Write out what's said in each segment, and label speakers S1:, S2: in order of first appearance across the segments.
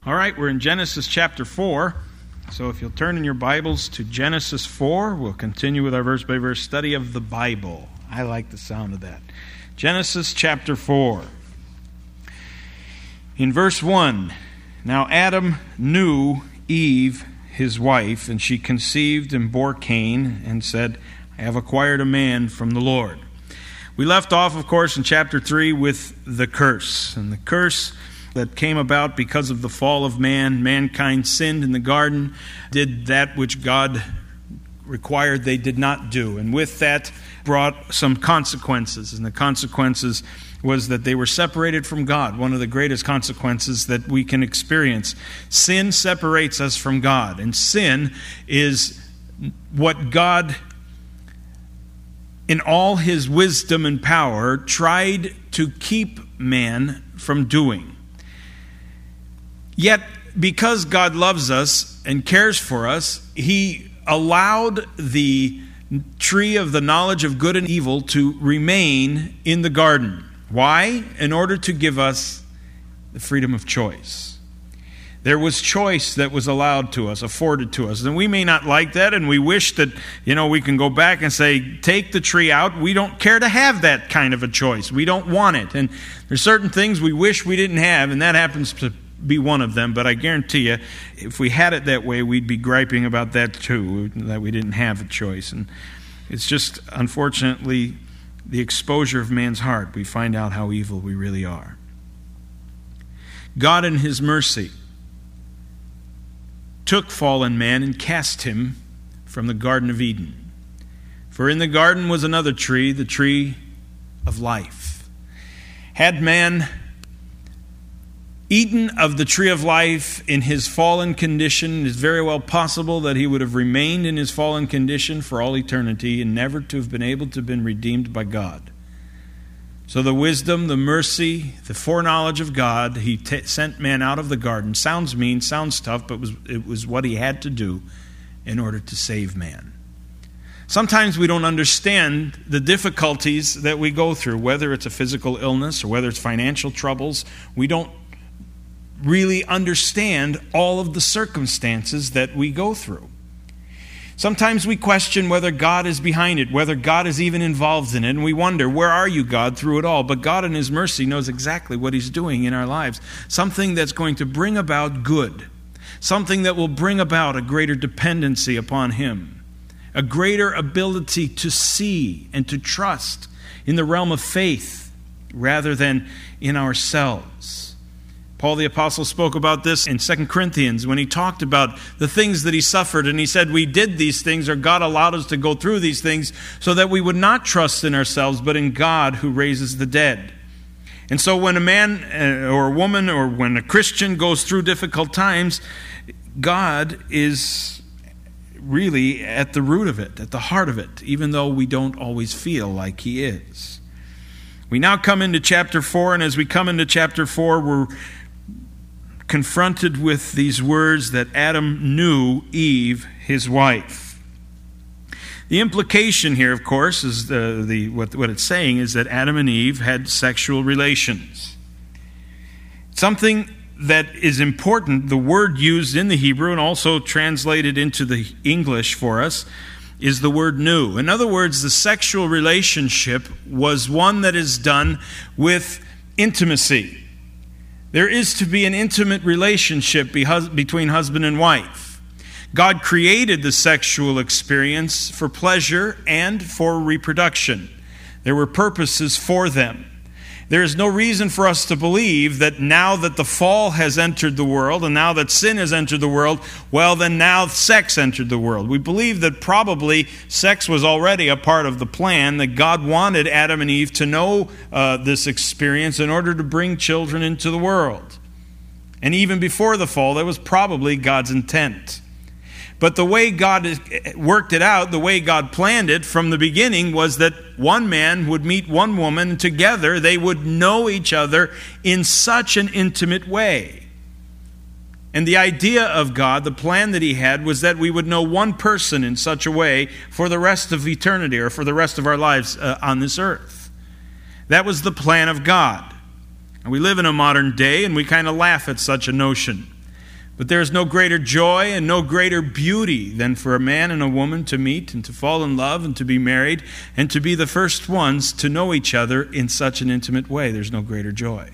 S1: All right, we're in Genesis chapter 4. So if you'll turn in your Bibles to Genesis 4, we'll continue with our verse-by-verse study of the Bible. I like the sound of that. Genesis chapter 4. In verse 1, now Adam knew Eve, his wife, and she conceived and bore Cain, and said, I have acquired a man from the Lord. We left off, of course, in chapter 3 with the curse. And the curse that came about because of the fall of man. Mankind sinned in the garden, did that which God required they did not do. And with that brought some consequences. And the consequences was that they were separated from God, one of the greatest consequences that we can experience. Sin separates us from God. And sin is what God, in all his wisdom and power, tried to keep man from doing. Yet, because God loves us and cares for us, he allowed the tree of the knowledge of good and evil to remain in the garden. Why? In order to give us the freedom of choice. There was choice that was allowed to us, afforded to us. And we may not like that, and we wish that, we can go back and say, take the tree out. We don't care to have that kind of a choice. We don't want it. And there's certain things we wish we didn't have, and that happens to be one of them. But I guarantee you, if we had it that way, we'd be griping about that too, that we didn't have a choice. And it's just, unfortunately, the exposure of man's heart. We find out how evil we really are. God in his mercy took fallen man and cast him from the Garden of Eden. For in the garden was another tree, the tree of life. Had man eaten of the tree of life in his fallen condition, it is very well possible that he would have remained in his fallen condition for all eternity and never to have been able to have been redeemed by God. So the wisdom, the mercy, the foreknowledge of God, he sent man out of the garden. Sounds mean, sounds tough, but it was what he had to do in order to save man. Sometimes we don't understand the difficulties that we go through, whether it's a physical illness or whether it's financial troubles. We don't really understand all of the circumstances that we go through. Sometimes we question whether God is behind it, whether God is even involved in it, and we wonder, where are you, God, through it all? But God in his mercy knows exactly what he's doing in our lives. Something that's going to bring about good. Something that will bring about a greater dependency upon him. A greater ability to see and to trust in the realm of faith rather than in ourselves. Paul the Apostle spoke about this in 2 Corinthians when he talked about the things that he suffered. And he said, we did these things, or God allowed us to go through these things so that we would not trust in ourselves, but in God who raises the dead. And so when a man or a woman or when a Christian goes through difficult times, God is really at the root of it, at the heart of it, even though we don't always feel like he is. We now come into chapter 4, and as we come into chapter 4, we're confronted with these words that Adam knew Eve, his wife. The implication here, of course, is what it's saying is that Adam and Eve had sexual relations. Something that is important, the word used in the Hebrew and also translated into the English for us, is the word knew. In other words, the sexual relationship was one that is done with intimacy. There is to be an intimate relationship between husband and wife. God created the sexual experience for pleasure and for reproduction. There were purposes for them. There is no reason for us to believe that now that the fall has entered the world and now that sin has entered the world, well, then now sex entered the world. We believe that probably sex was already a part of the plan, that God wanted Adam and Eve to know this experience in order to bring children into the world. And even before the fall, that was probably God's intent. But the way God worked it out, the way God planned it from the beginning was that one man would meet one woman, and together they would know each other in such an intimate way. And the idea of God, the plan that he had, was that we would know one person in such a way for the rest of eternity or for the rest of our lives on this earth. That was the plan of God. And we live in a modern day and we kind of laugh at such a notion. But there is no greater joy and no greater beauty than for a man and a woman to meet and to fall in love and to be married and to be the first ones to know each other in such an intimate way. There's no greater joy.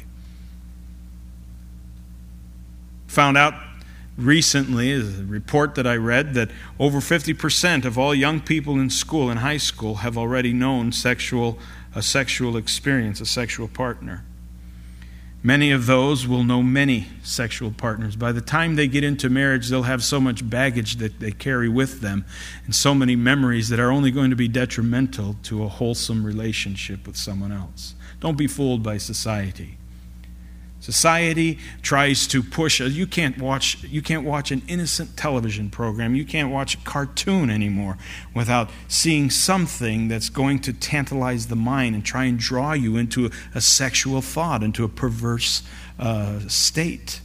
S1: Found out recently, as a report that I read, that over 50% of all young people in school, in high school, have already known a sexual experience, a sexual partner. Many of those will know many sexual partners. By the time they get into marriage, they'll have so much baggage that they carry with them and so many memories that are only going to be detrimental to a wholesome relationship with someone else. Don't be fooled by society. Society tries to push us. You can't watch an innocent television program. You can't watch a cartoon anymore without seeing something that's going to tantalize the mind and try and draw you into a sexual thought, into a perverse state.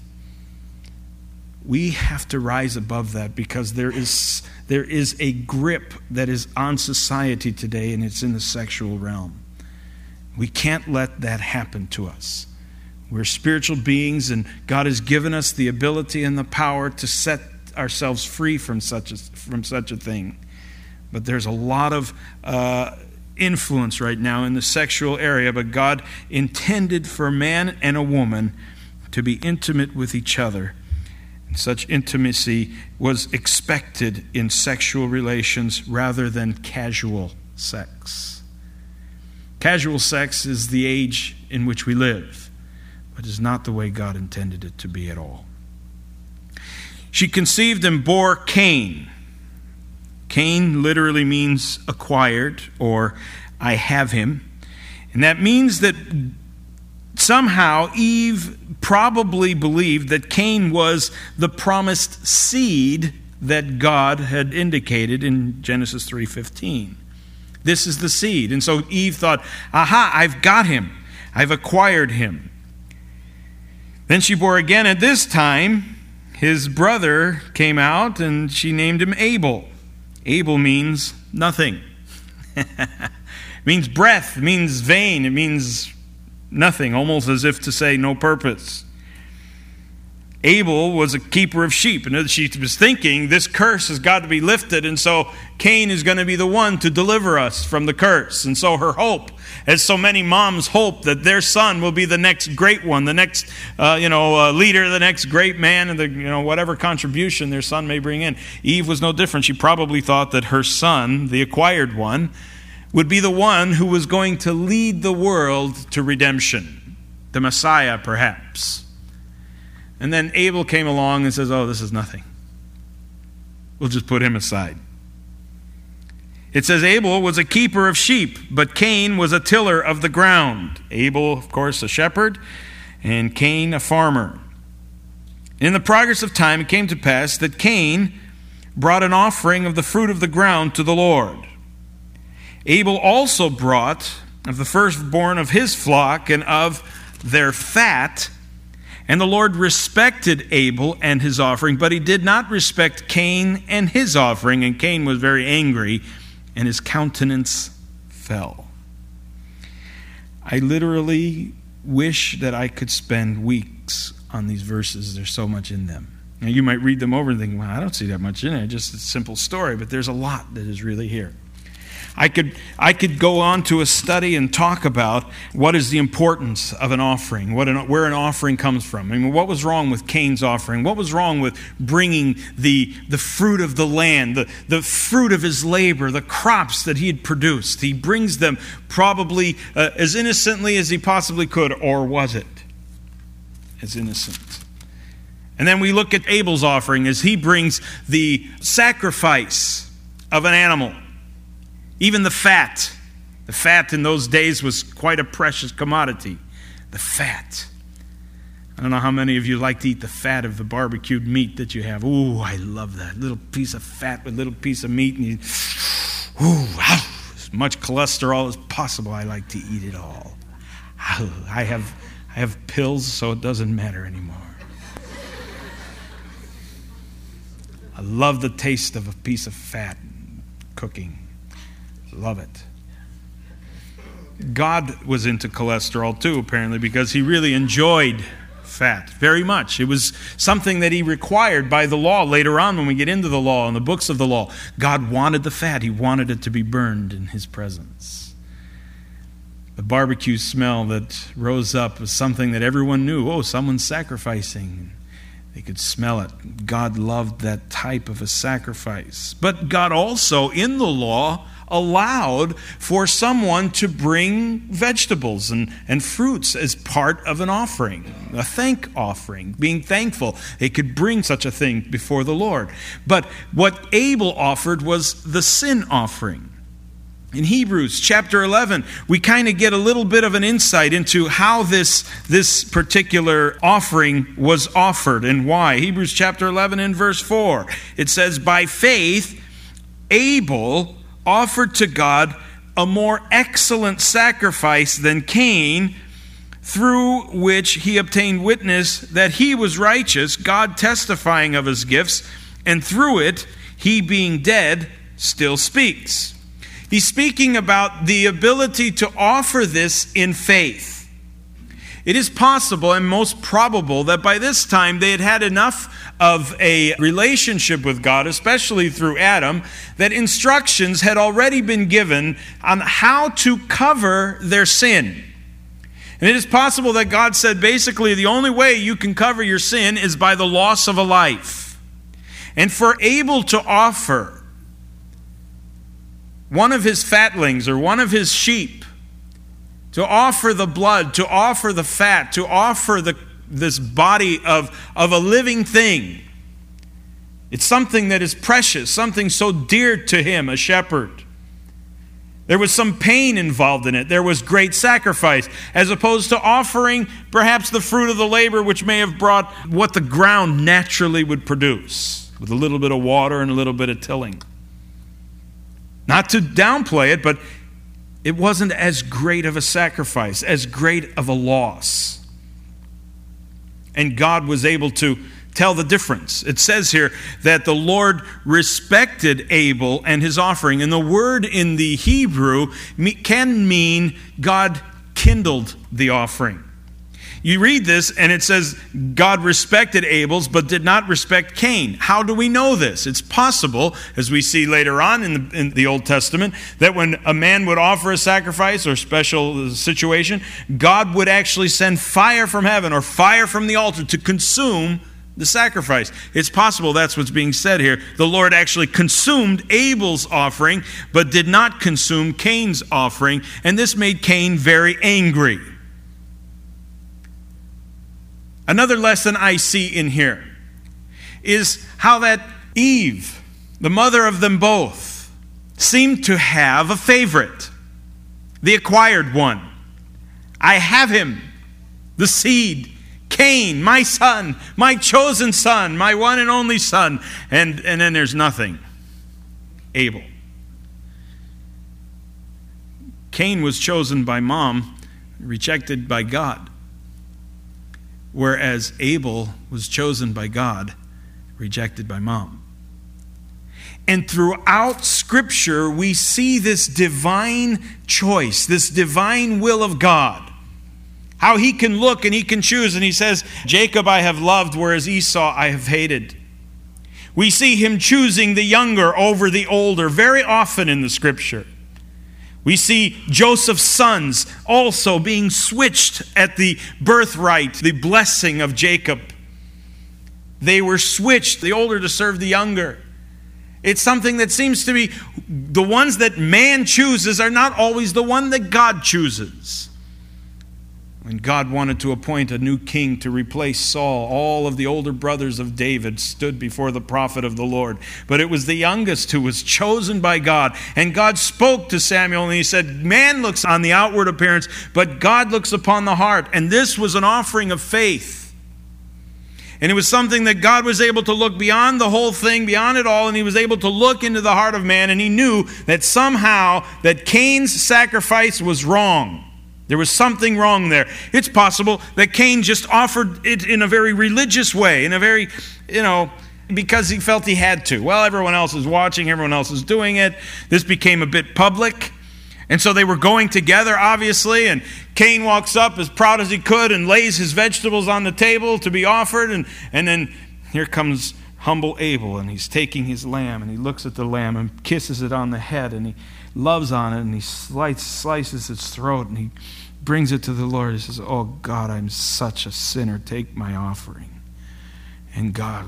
S1: We have to rise above that because there is a grip that is on society today, and it's in the sexual realm. We can't let that happen to us. We're spiritual beings, and God has given us the ability and the power to set ourselves free from such a thing. But there's a lot of influence right now in the sexual area, but God intended for a man and a woman to be intimate with each other. And such intimacy was expected in sexual relations rather than casual sex. Casual sex is the age in which we live. It is not the way God intended it to be at all. She conceived and bore Cain. Cain literally means acquired, or I have him. And that means that somehow Eve probably believed that Cain was the promised seed that God had indicated in Genesis 3:15. This is the seed. And so Eve thought, aha, I've got him. I've acquired him. Then she bore again. At this time, his brother came out, and she named him Abel. Abel means nothing. It means breath. It means vain. It means nothing, almost as if to say no purpose. Abel was a keeper of sheep, and she was thinking this curse has got to be lifted, and so Cain is going to be the one to deliver us from the curse. And so her hope, as so many moms hope, that their son will be the next great one, the next leader, the next great man, and whatever contribution their son may bring in. Eve was no different. She probably thought that her son, the acquired one, would be the one who was going to lead the world to redemption, the Messiah, perhaps. And then Abel came along and says, oh, this is nothing. We'll just put him aside. It says Abel was a keeper of sheep, but Cain was a tiller of the ground. Abel, of course, a shepherd, and Cain, a farmer. In the progress of time, it came to pass that Cain brought an offering of the fruit of the ground to the Lord. Abel also brought of the firstborn of his flock and of their fat. And the Lord respected Abel and his offering, but he did not respect Cain and his offering. And Cain was very angry, and his countenance fell. I literally wish that I could spend weeks on these verses. There's so much in them. Now, you might read them over and think, well, I don't see that much in it. Just a simple story. But there's a lot that is really here. I could go on to a study and talk about what is the importance of an offering, where an offering comes from. I mean, what was wrong with Cain's offering? What was wrong with bringing the fruit of the land, the fruit of his labor, the crops that he had produced? He brings them probably as innocently as he possibly could, or was it as innocent? And then we look at Abel's offering as he brings the sacrifice of an animal. Even the fat. The fat in those days was quite a precious commodity. The fat. I don't know how many of you like to eat the fat of the barbecued meat that you have. Ooh, I love that. Little piece of fat with a little piece of meat. And as much cholesterol as possible. I like to eat it all. I have pills, so it doesn't matter anymore. I love the taste of a piece of fat cooking. Love it. God was into cholesterol too, apparently, because he really enjoyed fat, very much. It was something that he required by the law later on when we get into the law and the books of the law. God wanted the fat. He wanted it to be burned in his presence. The barbecue smell that rose up was something that everyone knew. Oh, someone's sacrificing. They could smell it. God loved that type of a sacrifice. But God also, in the law, allowed for someone to bring vegetables and fruits as part of an offering, a thank offering, being thankful. They could bring such a thing before the Lord. But what Abel offered was the sin offering. In Hebrews chapter 11, we kind of get a little bit of an insight into how this particular offering was offered and why. Hebrews chapter 11 and verse 4, it says, "By faith Abel offered to God a more excellent sacrifice than Cain, through which he obtained witness that he was righteous, God testifying of his gifts, and through it, he being dead, still speaks." He's speaking about the ability to offer this in faith. It is possible and most probable that by this time they had had enough of a relationship with God, especially through Adam, that instructions had already been given on how to cover their sin. And it is possible that God said basically the only way you can cover your sin is by the loss of a life. And for Abel to offer one of his fatlings or one of his sheep, to offer the blood, to offer the fat, to offer this body of a living thing. It's something that is precious, something so dear to him, a shepherd. There was some pain involved in it. There was great sacrifice, as opposed to offering perhaps the fruit of the labor, which may have brought what the ground naturally would produce, with a little bit of water and a little bit of tilling. Not to downplay it, but it wasn't as great of a sacrifice, as great of a loss. And God was able to tell the difference. It says here that the Lord respected Abel and his offering. And the word in the Hebrew can mean God kindled the offering. You read this and it says God respected Abel's but did not respect Cain. How do we know this? It's possible, as we see later on in the Old Testament, that when a man would offer a sacrifice or special situation, God would actually send fire from heaven or fire from the altar to consume the sacrifice. It's possible that's what's being said here. The Lord actually consumed Abel's offering but did not consume Cain's offering, and this made Cain very angry. Another lesson I see in here is how that Eve, the mother of them both, seemed to have a favorite, the acquired one. I have him, the seed, Cain, my son, my chosen son, my one and only son. And then there's nothing, Abel. Cain was chosen by mom, rejected by God. Whereas Abel was chosen by God, rejected by mom. And throughout Scripture, we see this divine choice, this divine will of God. How he can look and he can choose. And he says, Jacob I have loved, whereas Esau I have hated. We see him choosing the younger over the older very often in the Scripture. We see Joseph's sons also being switched at the birthright, the blessing of Jacob. They were switched, the older to serve the younger. It's something that seems to be the ones that man chooses are not always the one that God chooses. When God wanted to appoint a new king to replace Saul, all of the older brothers of David stood before the prophet of the Lord. But it was the youngest who was chosen by God. And God spoke to Samuel and he said, man looks on the outward appearance, but God looks upon the heart. And this was an offering of faith. And it was something that God was able to look beyond the whole thing, beyond it all, and he was able to look into the heart of man, and he knew that somehow that Cain's sacrifice was wrong. There was something wrong there. It's possible that Cain just offered it in a very religious way, in a very, because he felt he had to. Well, everyone else is watching, everyone else is doing it. This became a bit public. And so they were going together, obviously, and Cain walks up as proud as he could and lays his vegetables on the table to be offered. And then here comes humble Abel, and he's taking his lamb, and he looks at the lamb and kisses it on the head, and he loves on it, and he slices its throat, and he brings it to the Lord. He says, "Oh God, I'm such a sinner. Take my offering." And God,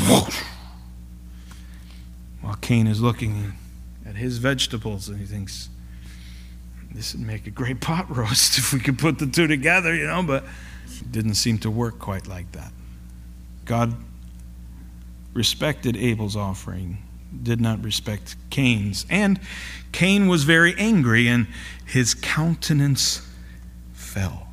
S1: while Cain is looking at his vegetables, and he thinks, this would make a great pot roast if we could put the two together, but it didn't seem to work quite like that. God respected Abel's offering, did not respect Cain's. And Cain was very angry, and his countenance fell.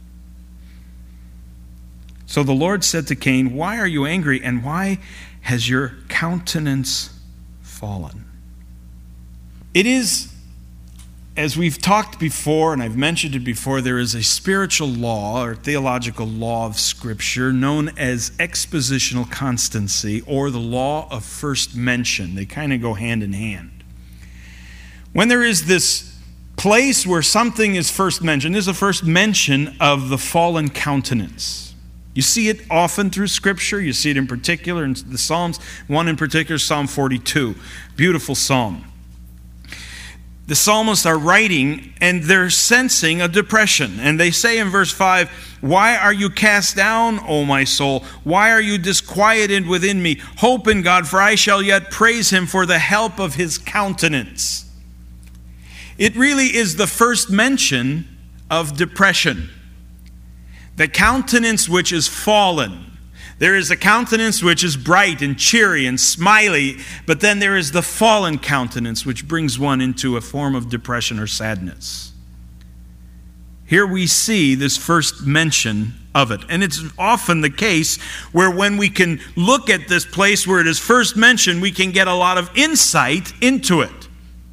S1: So the Lord said to Cain, "Why are you angry, and why has your countenance fallen?" It is, as we've talked before, and I've mentioned it before, there is a spiritual law or theological law of Scripture known as expositional constancy, or the law of first mention. They kind of go hand in hand. When there is this place where something is first mentioned, there's a first mention of the fallen countenance. You see it often through Scripture. You see it in particular in the Psalms. One in particular, Psalm 42. Beautiful psalm. The psalmists are writing, and they're sensing a depression. And they say in verse 5, "Why are you cast down, O my soul? Why are you disquieted within me? Hope in God, for I shall yet praise him for the help of his countenance." It really is the first mention of depression. The countenance which is fallen. There is a countenance which is bright and cheery and smiley, but then there is the fallen countenance which brings one into a form of depression or sadness. Here we see this first mention of it. And it's often the case where when we can look at this place where it is first mentioned, we can get a lot of insight into it.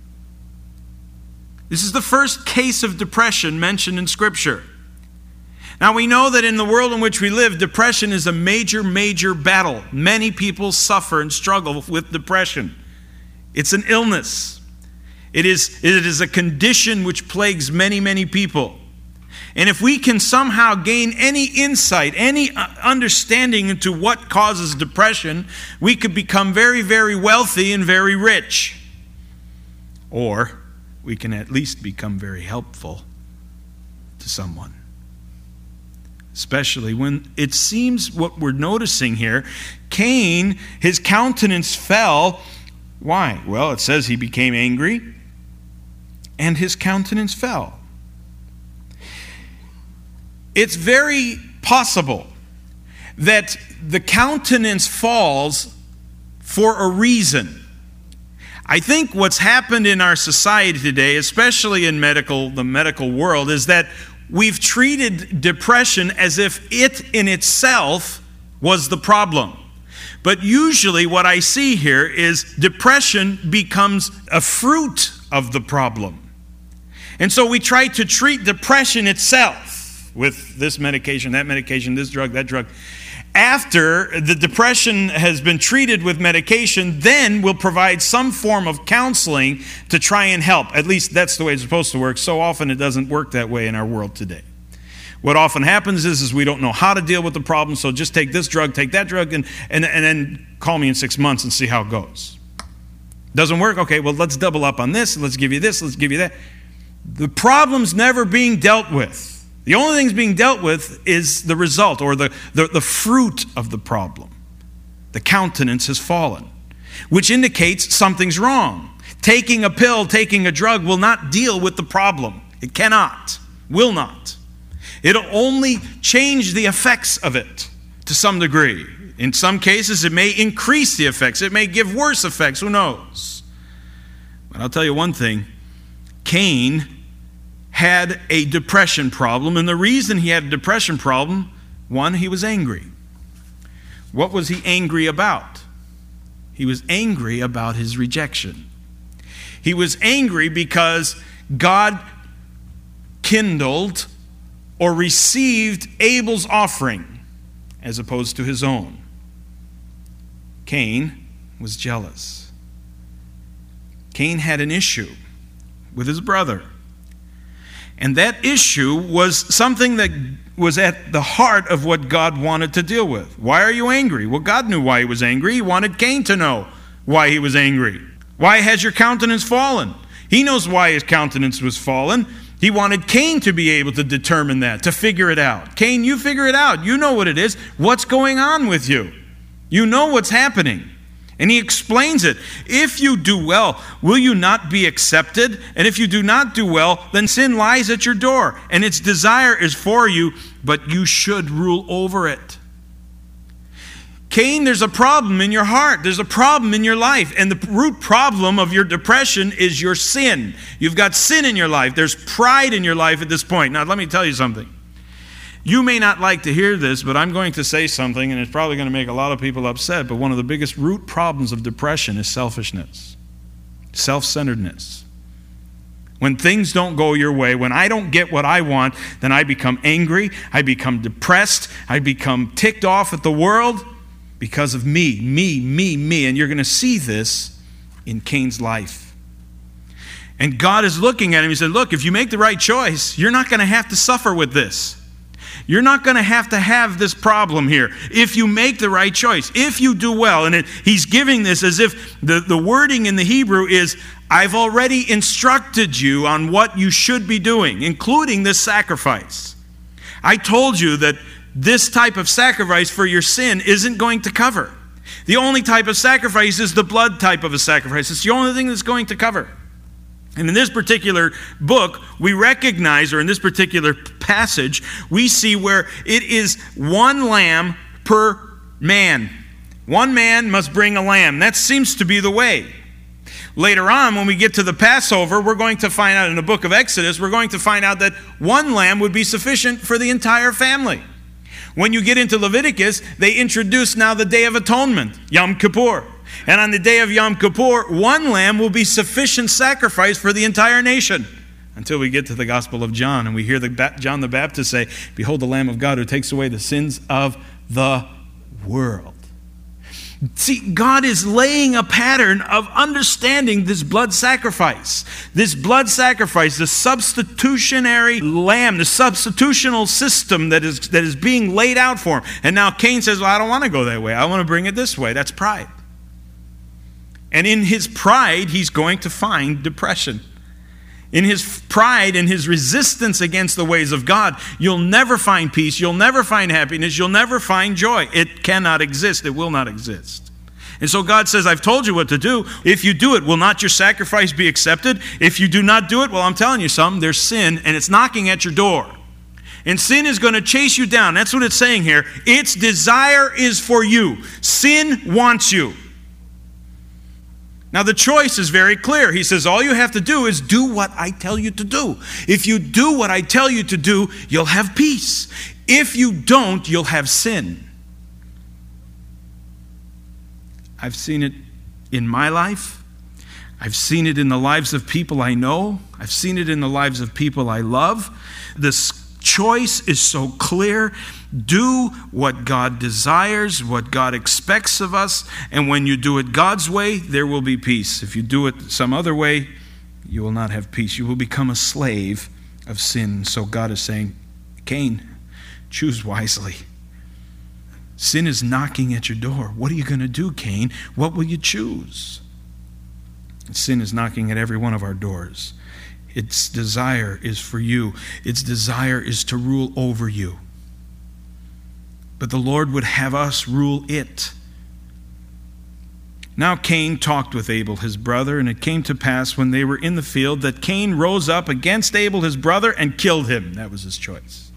S1: This is the first case of depression mentioned in Scripture. Now we know that in the world in which we live, depression is a major, major battle. Many people suffer and struggle with depression. It's an illness. It is a condition which plagues many, many people. And if we can somehow gain any insight, any understanding into what causes depression, we could become very, very wealthy and very rich. Or we can at least become very helpful to someone. Especially when it seems what we're noticing here, Cain, his countenance fell. Why? Well, it says he became angry and his countenance fell. It's very possible that the countenance falls for a reason. I think what's happened in our society today, especially in the medical world, is that we've treated depression as if it in itself was the problem. But usually what I see here is depression becomes a fruit of the problem. And so we try to treat depression itself with this medication, that medication, this drug, that drug. After the depression has been treated with medication, then we'll provide some form of counseling to try and help. At least that's the way it's supposed to work. So often it doesn't work that way in our world today. What often happens is we don't know how to deal with the problem, so just take this drug, take that drug, and then call me in 6 months and see how it goes. Doesn't work? Okay, well, let's double up on this, let's give you this, let's give you that. The problem's never being dealt with. The only thing that's being dealt with is the result or the fruit of the problem. The countenance has fallen, which indicates something's wrong. Taking a pill, taking a drug will not deal with the problem. It cannot, will not. It'll only change the effects of it to some degree. In some cases, it may increase the effects. It may give worse effects. Who knows? But I'll tell you one thing. Cain had a depression problem, and the reason he had a depression problem, one, he was angry. What was he angry about? He was angry about his rejection. He was angry because God kindled or received Abel's offering as opposed to his own. Cain was jealous. Cain had an issue with his brother. And that issue was something that was at the heart of what God wanted to deal with. Why are you angry? Well, God knew why he was angry. He wanted Cain to know why he was angry. Why has your countenance fallen? He knows why his countenance was fallen. He wanted Cain to be able to determine that, to figure it out. Cain, you figure it out. You know what it is. What's going on with you? You know what's happening. And he explains it. If you do well, will you not be accepted? And if you do not do well, then sin lies at your door, and its desire is for you, but you should rule over it. Cain, there's a problem in your heart. There's a problem in your life. And the root problem of your depression is your sin. You've got sin in your life. There's pride in your life at this point. Now, let me tell you something. You may not like to hear this, but I'm going to say something, and it's probably going to make a lot of people upset, but one of the biggest root problems of depression is selfishness, self-centeredness. When things don't go your way, when I don't get what I want, then I become angry, I become depressed, I become ticked off at the world because of me. And you're going to see this in Cain's life. And God is looking at him. He said, look, if you make the right choice, you're not going to have to suffer with this. You're not going to have this problem here if you make the right choice, if you do well. And he's giving this as if the wording in the Hebrew is, I've already instructed you on what you should be doing, including this sacrifice. I told you that this type of sacrifice for your sin isn't going to cover. The only type of sacrifice is the blood type of a sacrifice. It's the only thing that's going to cover. And in this particular book, we recognize, or in this particular passage, we see where it is one lamb per man. One man must bring a lamb. That seems to be the way. Later on, when we get to the Passover, we're going to find out in the book of Exodus, we're going to find out that one lamb would be sufficient for the entire family. When you get into Leviticus, they introduce now the Day of Atonement, Yom Kippur. And on the day of Yom Kippur, one lamb will be sufficient sacrifice for the entire nation. Until we get to the Gospel of John and we hear John the Baptist say, behold the Lamb of God who takes away the sins of the world. See, God is laying a pattern of understanding this blood sacrifice. This blood sacrifice, the substitutionary lamb, the substitutional system that is being laid out for him. And now Cain says, well, I don't want to go that way. I want to bring it this way. That's pride. And in his pride, he's going to find depression. In his pride and his resistance against the ways of God, you'll never find peace, you'll never find happiness, you'll never find joy. It cannot exist. It will not exist. And so God says, I've told you what to do. If you do it, will not your sacrifice be accepted? If you do not do it, well, I'm telling you something, there's sin, and it's knocking at your door. And sin is going to chase you down. That's what it's saying here. Its desire is for you. Sin wants you. Now the choice is very clear. He says all you have to do is do what I tell you to do. If you do what I tell you to do, you'll have peace. If you don't, you'll have sin. I've seen it in my life. I've seen it in the lives of people I know. I've seen it in the lives of people I love. This choice is so clear. Do what God desires, what God expects of us, and when you do it God's way, there will be peace. If you do it some other way, you will not have peace. You will become a slave of sin. So God is saying, Cain, choose wisely. Sin is knocking at your door. What are you going to do, Cain? What will you choose? Sin is knocking at every one of our doors. Its desire is for you. Its desire is to rule over you. But the Lord would have us rule it. Now Cain talked with Abel, his brother, and it came to pass when they were in the field that Cain rose up against Abel, his brother, and killed him. That was his choice.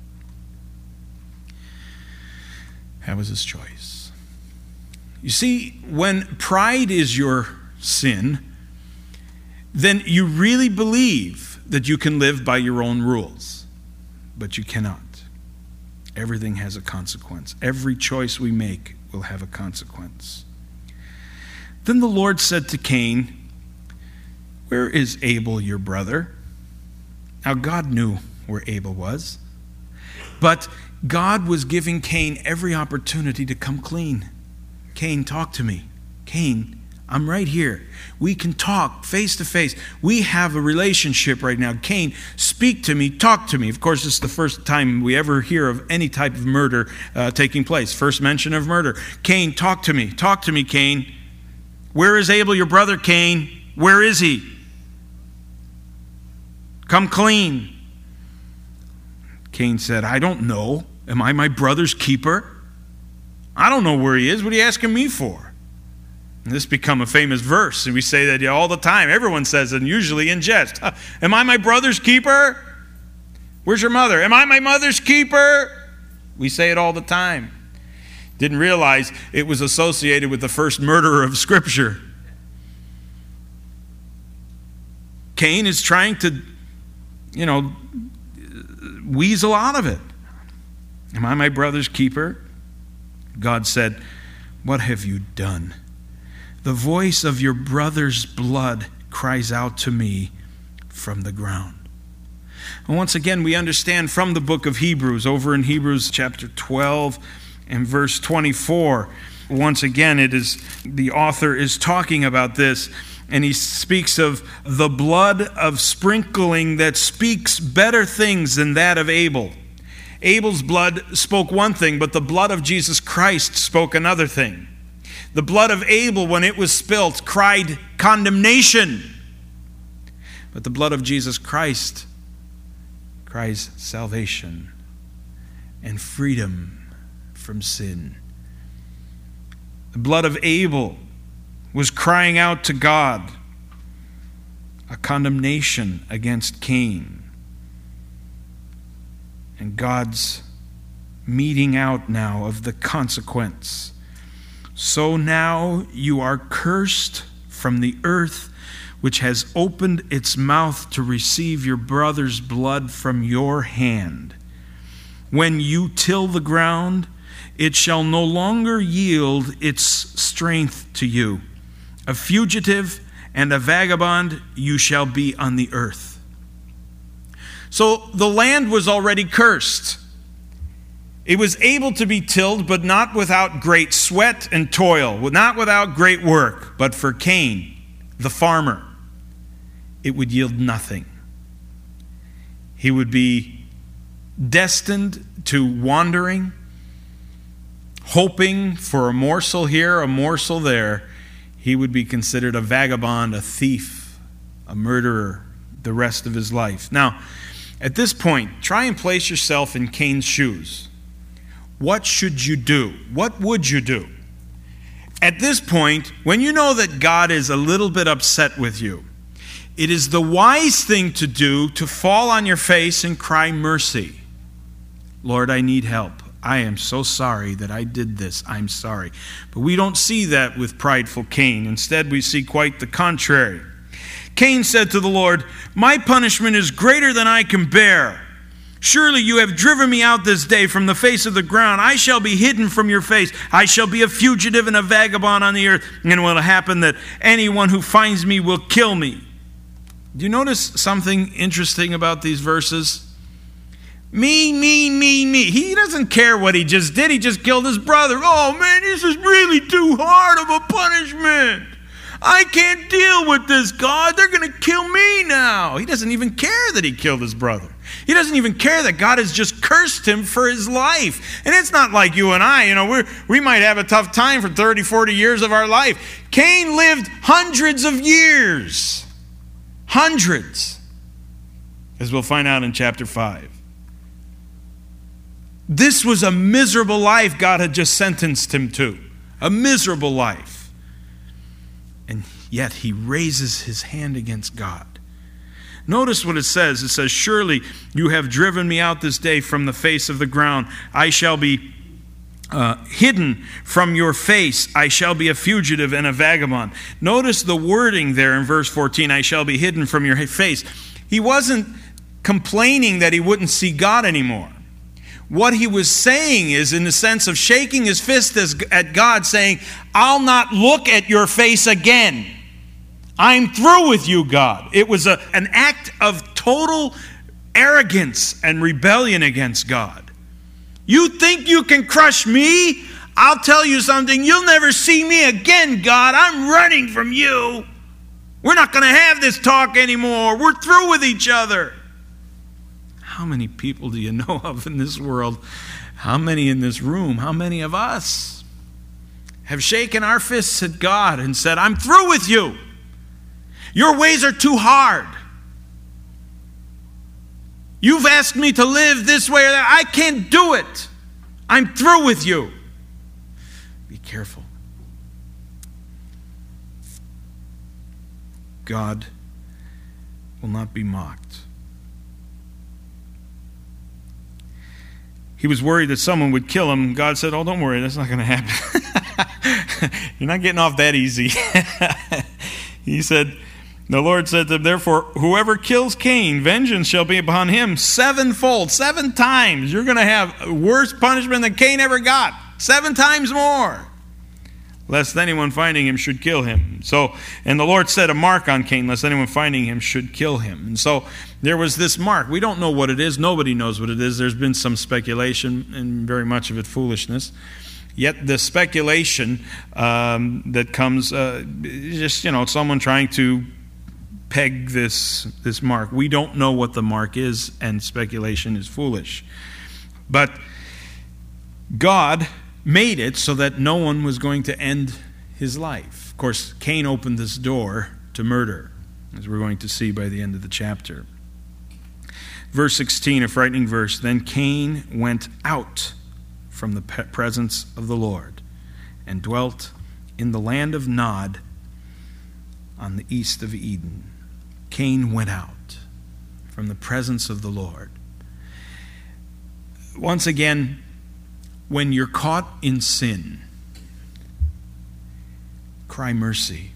S1: That was his choice. You see, when pride is your sin, then you really believe that you can live by your own rules. But you cannot. Everything has a consequence. Every choice we make will have a consequence. Then the Lord said to Cain, where is Abel your brother? Now God knew where Abel was. But God was giving Cain every opportunity to come clean. Cain, talk to me. Cain, I'm right here. We can talk face to face. We have a relationship right now. Cain, speak to me, talk to me. Of course, this is the first time we ever hear of any type of murder taking place. First mention of murder. Cain, talk to me. Talk to me, Cain. Where is Abel, your brother, Cain? Where is he? Come clean. Cain said, I don't know. Am I my brother's keeper? I don't know where he is. What are you asking me for? And this become a famous verse, and we say that all the time. Everyone says it, and usually in jest. Am I my brother's keeper? Where's your mother? Am I my mother's keeper? We say it all the time. Didn't realize it was associated with the first murderer of Scripture. Cain is trying to, weasel out of it. Am I my brother's keeper? God said, what have you done? The voice of your brother's blood cries out to me from the ground. And once again, we understand from the book of Hebrews, over in Hebrews chapter 12 and verse 24, once again, the author is talking about this, and he speaks of the blood of sprinkling that speaks better things than that of Abel. Abel's blood spoke one thing, but the blood of Jesus Christ spoke another thing. The blood of Abel, when it was spilt, cried condemnation. But the blood of Jesus Christ cries salvation and freedom from sin. The blood of Abel was crying out to God a condemnation against Cain. And God's meting out now of the consequence. So now you are cursed from the earth, which has opened its mouth to receive your brother's blood from your hand. When you till the ground, it shall no longer yield its strength to you. A fugitive and a vagabond you shall be on the earth. So the land was already cursed. It was able to be tilled, but not without great sweat and toil, not without great work. But for Cain, the farmer, it would yield nothing. He would be destined to wandering, hoping for a morsel here, a morsel there. He would be considered a vagabond, a thief, a murderer the rest of his life. Now, at this point, try and place yourself in Cain's shoes. What should you do? What would you do? At this point, when you know that God is a little bit upset with you, it is the wise thing to do to fall on your face and cry mercy. Lord, I need help. I am so sorry that I did this. I'm sorry. But we don't see that with prideful Cain. Instead, we see quite the contrary. Cain said to the Lord, my punishment is greater than I can bear. Surely you have driven me out this day from the face of the ground. I shall be hidden from your face. I shall be a fugitive and a vagabond on the earth. And it will happen that anyone who finds me will kill me. Do you notice something interesting about these verses? Me. He doesn't care what he just did. He just killed his brother. Oh man, this is really too hard of a punishment. I can't deal with this, God. They're going to kill me now. He doesn't even care that he killed his brother. He doesn't even care that God has just cursed him for his life. And it's not like you and I, we might have a tough time for 30, 40 years of our life. Cain lived hundreds of years. Hundreds. As we'll find out in chapter 5. This was a miserable life God had just sentenced him to. A miserable life. And yet he raises his hand against God. Notice what it says. It says, surely you have driven me out this day from the face of the ground. I shall be hidden from your face. I shall be a fugitive and a vagabond. Notice the wording there in verse 14. I shall be hidden from your face. He wasn't complaining that he wouldn't see God anymore. What he was saying is in the sense of shaking his fist at God, saying, I'll not look at your face again. I'm through with you, God. It was an act of total arrogance and rebellion against God. You think you can crush me? I'll tell you something. You'll never see me again, God. I'm running from you. We're not going to have this talk anymore. We're through with each other. How many people do you know of in this world? How many in this room? How many of us have shaken our fists at God and said, I'm through with you. Your ways are too hard. You've asked me to live this way or that. I can't do it. I'm through with you. Be careful. God will not be mocked. He was worried that someone would kill him. God said, oh, don't worry, that's not going to happen. You're not getting off that easy. He said, the Lord said to him, therefore, whoever kills Cain, vengeance shall be upon him sevenfold. 7 times. You're going to have worse punishment than Cain ever got. 7 times more. Lest anyone finding him should kill him. And the Lord set a mark on Cain, lest anyone finding him should kill him. And so there was this mark. We don't know what it is. Nobody knows what it is. There's been some speculation, and very much of it foolishness. Yet the speculation that comes, just, someone trying to peg this mark. We don't know what the mark is, and speculation is foolish. But God made it so that no one was going to end his life. Of course, Cain opened this door to murder, as we're going to see by the end of the chapter. Verse 16, a frightening verse. Then Cain went out from the presence of the Lord and dwelt in the land of Nod on the east of Eden. Cain went out from the presence of the Lord. Once again, when you're caught in sin, cry mercy.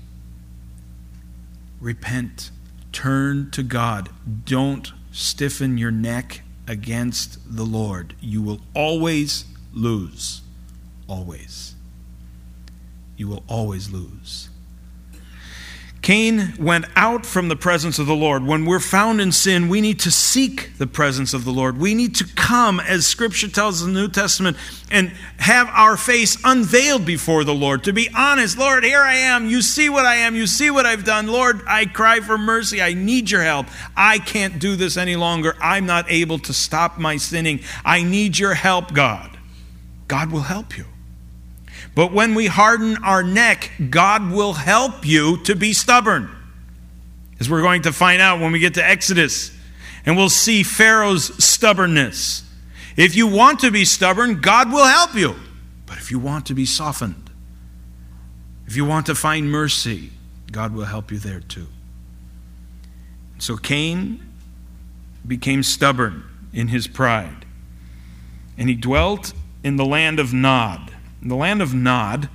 S1: Repent. Turn to God. Don't stiffen your neck against the Lord. You will always lose. Always. You will always lose. Cain went out from the presence of the Lord. When we're found in sin, we need to seek the presence of the Lord. We need to come, as Scripture tells us in the New Testament, and have our face unveiled before the Lord. To be honest, Lord, here I am. You see what I am. You see what I've done. Lord, I cry for mercy. I need your help. I can't do this any longer. I'm not able to stop my sinning. I need your help, God. God will help you. But when we harden our neck, God will help you to be stubborn. As we're going to find out when we get to Exodus. And we'll see Pharaoh's stubbornness. If you want to be stubborn, God will help you. But if you want to be softened, if you want to find mercy, God will help you there too. So Cain became stubborn in his pride. And he dwelt in the land of Nod. The land of Nod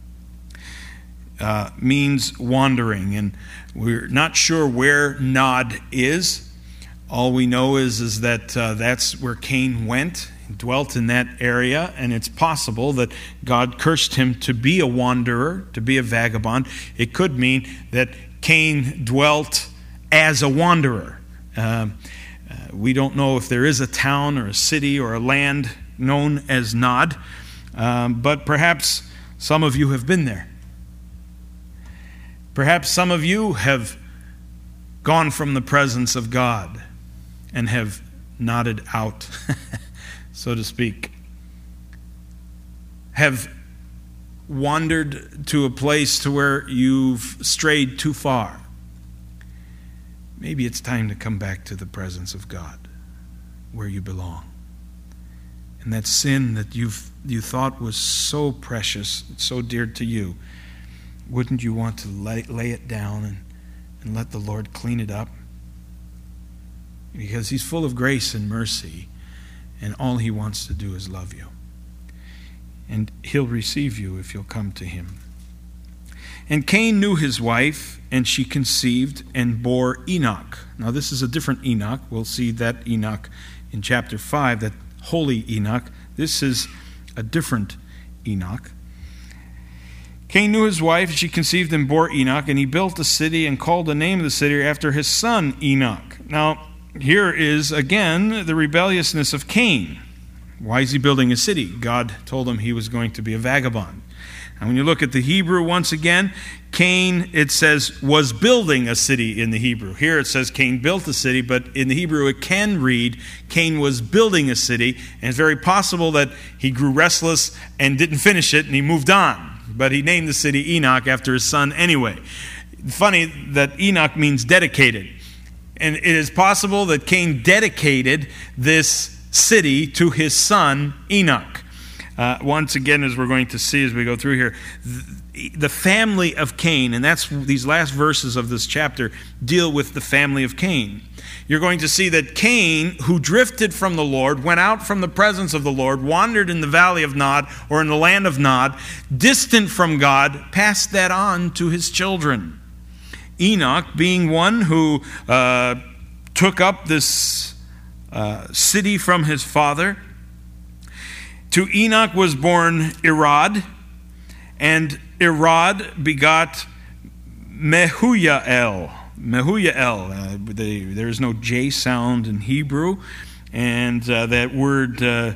S1: means wandering, and we're not sure where Nod is. All we know is that that's where Cain went. He dwelt in that area, and it's possible that God cursed him to be a wanderer, to be a vagabond. It could mean that Cain dwelt as a wanderer. We don't know if there is a town or a city or a land known as Nod. But perhaps some of you have been there. Perhaps some of you have gone from the presence of God and have nodded out, so to speak. Have wandered to a place to where you've strayed too far. Maybe it's time to come back to the presence of God, where you belong. And that sin that you thought was so precious, so dear to you, wouldn't you want to lay it down and let the Lord clean it up? Because He's full of grace and mercy, and all He wants to do is love you. And He'll receive you if you'll come to Him. And Cain knew his wife, and she conceived and bore Enoch. Now this is a different Enoch. We'll see that Enoch in chapter 5, that holy Enoch. This is a different Enoch. Cain knew his wife, and she conceived and bore Enoch, and he built a city and called the name of the city after his son Enoch. Now, here is again the rebelliousness of Cain. Why is he building a city? God told him he was going to be a vagabond. And when you look at the Hebrew once again, Cain, it says, was building a city in the Hebrew. Here it says Cain built a city, but in the Hebrew it can read Cain was building a city, and it's very possible that he grew restless and didn't finish it, and he moved on. But he named the city Enoch after his son anyway. Funny that Enoch means dedicated. And it is possible that Cain dedicated this city to his son Enoch. Once again, as we're going to see as we go through here, the family of Cain, and that's these last verses of this chapter, deal with the family of Cain. You're going to see that Cain, who drifted from the Lord, went out from the presence of the Lord, wandered in the valley of Nod, or in the land of Nod, distant from God, passed that on to his children. Enoch, being one who took up this city from his father. To Enoch was born Irad, and Irad begot Mehujael. There is no J sound in Hebrew, and that word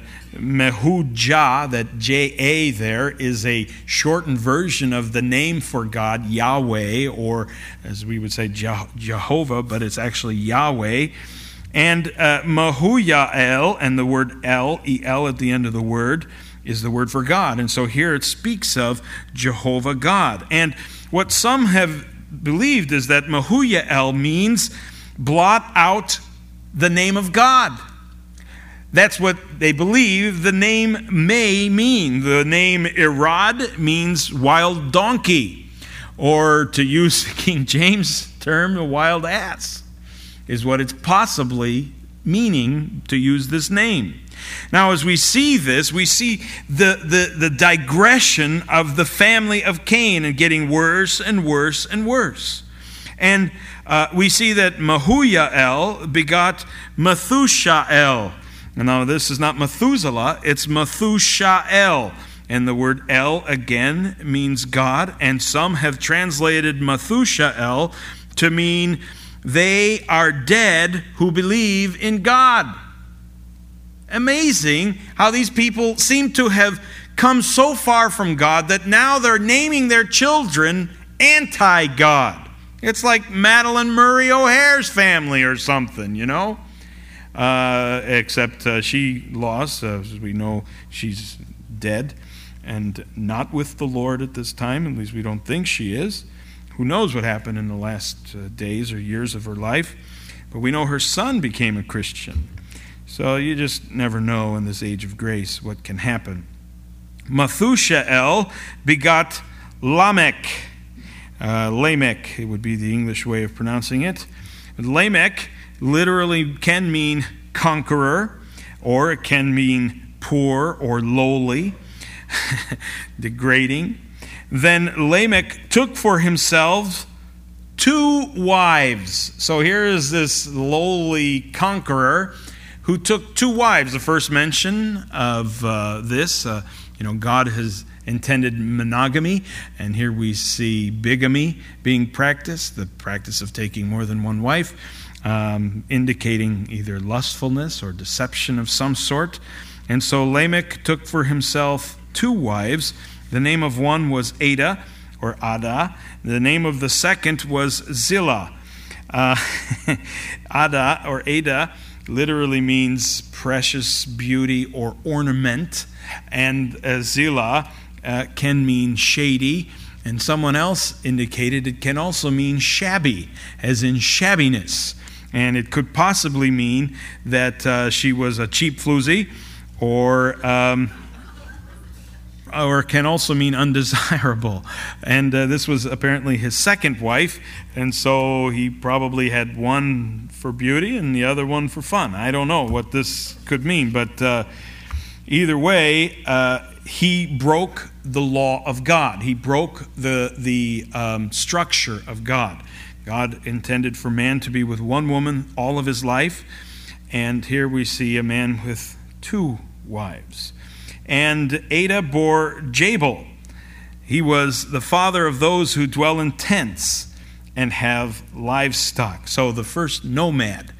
S1: Mehujah, that J-A there, is a shortened version of the name for God, Yahweh, or as we would say Jehovah, but it's actually Yahweh. And Mehujael, and the word El, E-L at the end of the word, is the word for God. And so here it speaks of Jehovah God. And what some have believed is that Mehujael means blot out the name of God. That's what they believe the name may mean. The name Irad means wild donkey, or to use King James term, a wild ass, is what it's possibly meaning to use this name. Now, as we see this, we see the digression of the family of Cain and getting worse and worse and worse. And we see that Mehujael begot Methushael. And now this is not Methuselah, it's Methushael. And the word El again means God. And some have translated Methushael to mean they are dead who believe in God. Amazing how these people seem to have come so far from God that now they're naming their children anti-God. It's like Madeline Murray O'Hare's family or something, you know? Except she lost. As we know, she's dead and not with the Lord at this time. At least we don't think she is. Who knows what happened in the last days or years of her life. But we know her son became a Christian. So you just never know in this age of grace what can happen. Methushael begot Lamech. Lamech, it would be the English way of pronouncing it. Lamech literally can mean conqueror, or it can mean poor or lowly, degrading. Then Lamech took for himself 2 wives. So here is this lowly conqueror who took 2 wives. The first mention of this, God has intended monogamy, and here we see bigamy being practiced, the practice of taking more than one wife, indicating either lustfulness or deception of some sort. And so Lamech took for himself 2 wives. The name of one was Ada, or Ada. The name of the second was Zillah. Ada, or Ada, literally means precious beauty or ornament. And Zillah can mean shady. And someone else indicated it can also mean shabby, as in shabbiness. And it could possibly mean that she was a cheap floozy, or can also mean undesirable. And this was apparently his second wife, and so he probably had one for beauty and the other one for fun. I don't know what this could mean, but either way, he broke the law of God. He broke the structure of God. God intended for man to be with one woman all of his life, and here we see a man with 2 wives. And Ada bore Jabal. He was the father of those who dwell in tents and have livestock. So the first nomad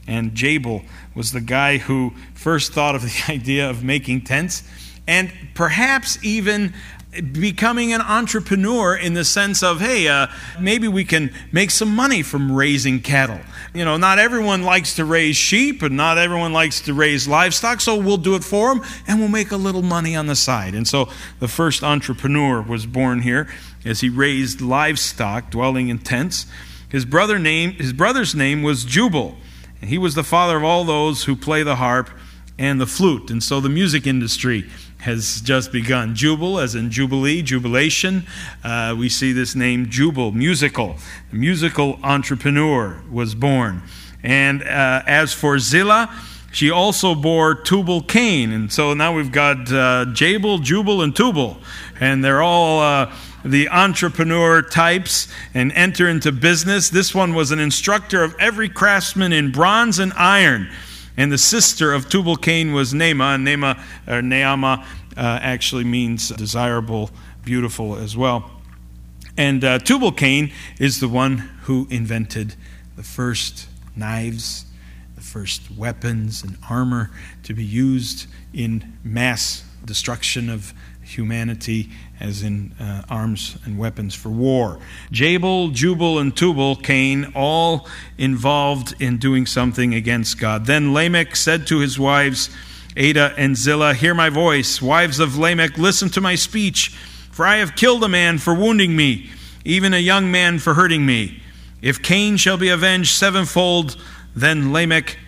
S1: And Jabal was the guy who first thought of the idea of making tents, and perhaps even becoming an entrepreneur in the sense of, hey, maybe we can make some money from raising cattle. Not everyone likes to raise sheep, and not everyone likes to raise livestock, so we'll do it for them, and we'll make a little money on the side. And so the first entrepreneur was born here as he raised livestock, dwelling in tents. His brother's name was Jubal, and he was the father of all those who play the harp and the flute. And so the music industry has just begun. Jubal, as in jubilee, jubilation. We see this name Jubal, musical. A musical entrepreneur was born. And as for Zillah, she also bore Tubal-Cain. And so now we've got Jabal, Jubal, and Tubal. And they're all the entrepreneur types and enter into business. This one was an instructor of every craftsman in bronze and iron. And the sister of Tubal-Cain was Naamah. Naamah actually means desirable, beautiful as well. And Tubal-Cain is the one who invented the first knives, the first weapons and armor to be used in mass destruction of humanity, as in arms and weapons for war. Jabal, Jubal, and Tubal-Cain all involved in doing something against God. Then Lamech said to his wives, Adah and Zillah, hear my voice. Wives of Lamech, listen to my speech. For I have killed a man for wounding me, even a young man for hurting me. If Cain shall be avenged sevenfold, then Lamech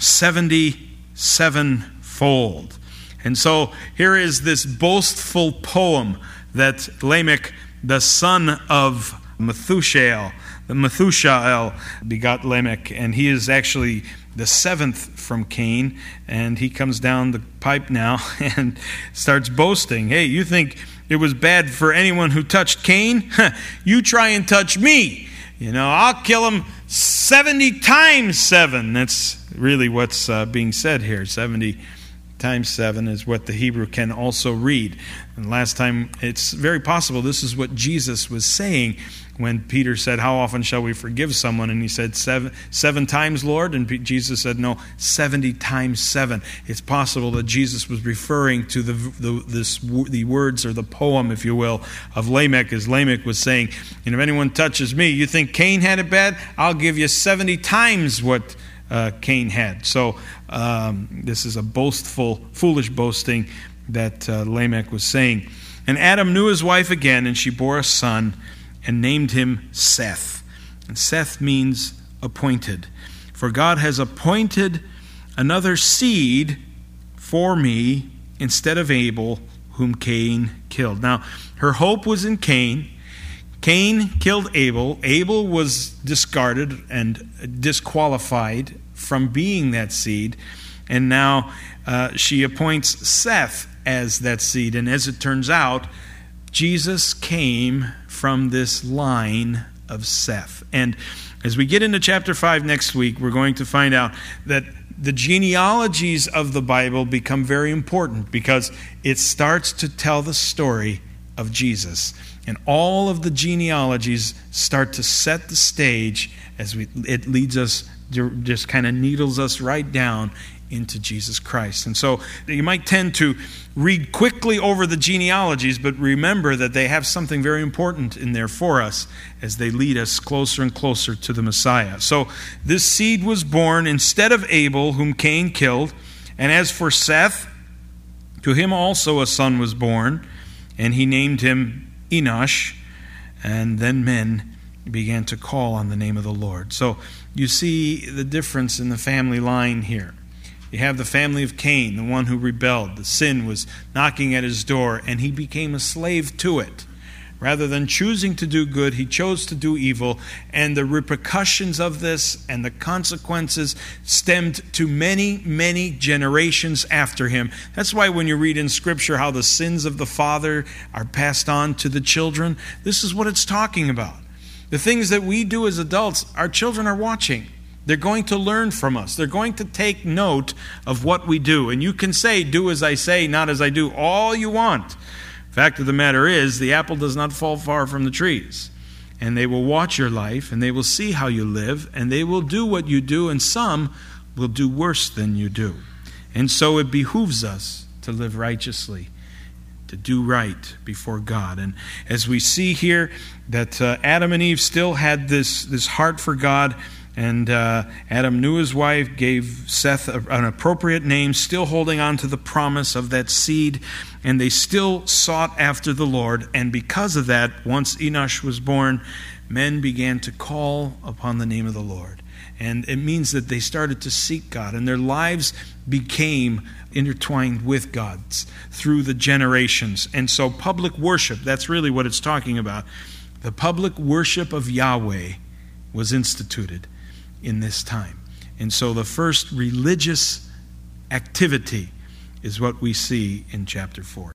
S1: 77-fold. And so here is this boastful poem that Lamech, the son of Methusael, begot Lamech, and he is actually the seventh from Cain, and he comes down the pipe now and starts boasting. Hey, you think it was bad for anyone who touched Cain? You try and touch me. I'll kill him 70 times 7. That's really what's being said here. 70 times 7 is what the Hebrew can also read. And last time, it's very possible this is what Jesus was saying when Peter said, how often shall we forgive someone? And he said, seven times, Lord? And Jesus said, no, 70 times 7. It's possible that Jesus was referring to the words or the poem, if you will, of Lamech, as Lamech was saying, if anyone touches me, you think Cain had it bad? I'll give you 70 times what Cain had. So this is a boastful, foolish boasting that Lamech was saying. And Adam knew his wife again, and she bore a son and named him Seth. And Seth means appointed. For God has appointed another seed for me instead of Abel, whom Cain killed. Now, her hope was in Cain. Cain killed Abel. Abel was discarded and disqualified from being that seed. And now she appoints Seth as that seed. And as it turns out, Jesus came from this line of Seth. And as we get into chapter 5 next week, we're going to find out that the genealogies of the Bible become very important because it starts to tell the story of Jesus. And all of the genealogies start to set the stage as it leads us, just kind of needles us right down into Jesus Christ. And so you might tend to read quickly over the genealogies, but remember that they have something very important in there for us as they lead us closer and closer to the Messiah. So this seed was born instead of Abel, whom Cain killed. And as for Seth, to him also a son was born, and he named him Enosh. And then men began to call on the name of the Lord. So you see the difference in the family line here. You have the family of Cain, the one who rebelled. The sin was knocking at his door, and he became a slave to it. Rather than choosing to do good, he chose to do evil, and the repercussions of this and the consequences stemmed to many, many generations after him. That's why when you read in Scripture how the sins of the father are passed on to the children, this is what it's talking about. The things that we do as adults, our children are watching. They're going to learn from us. They're going to take note of what we do. And you can say, do as I say, not as I do, all you want. Fact of the matter is, the apple does not fall far from the trees. And they will watch your life, and they will see how you live, and they will do what you do, and some will do worse than you do. And so it behooves us to live righteously, to do right before God. And as we see here that Adam and Eve still had this heart for God, and Adam knew his wife, gave Seth an appropriate name, still holding on to the promise of that seed, and they still sought after the Lord. And because of that, once Enosh was born, men began to call upon the name of the Lord. And it means that they started to seek God, and their lives became intertwined with God's through the generations. And so public worship, that's really what it's talking about. The public worship of Yahweh was instituted in this time. And so the first religious activity is what we see in chapter 4.